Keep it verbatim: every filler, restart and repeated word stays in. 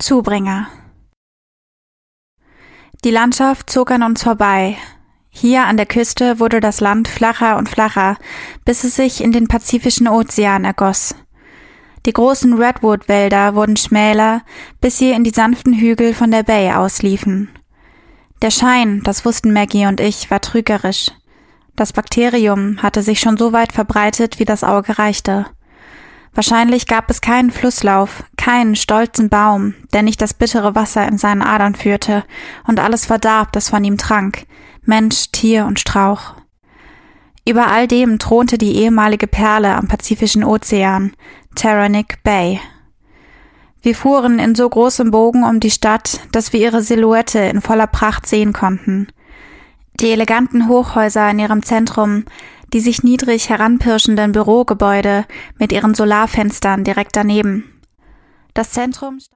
Zubringer. Die Landschaft zog an uns vorbei. Hier an der Küste wurde das Land flacher und flacher, bis es sich in den Pazifischen Ozean ergoss. Die großen Redwood-Wälder wurden schmäler, bis sie in die sanften Hügel von der Bay ausliefen. Der Schein, das wussten Maggie und ich, war trügerisch. Das Bakterium hatte sich schon so weit verbreitet, wie das Auge reichte. Wahrscheinlich gab es keinen Flusslauf, keinen stolzen Baum, der nicht das bittere Wasser in seinen Adern führte und alles verdarb, das von ihm trank, Mensch, Tier und Strauch. Über all dem thronte die ehemalige Perle am Pazifischen Ozean, Terranigg Bay. Wir fuhren in so großem Bogen um die Stadt, dass wir ihre Silhouette in voller Pracht sehen konnten. Die eleganten Hochhäuser in ihrem Zentrum, die sich niedrig heranpirschenden Bürogebäude mit ihren Solarfenstern direkt daneben. Das Zentrum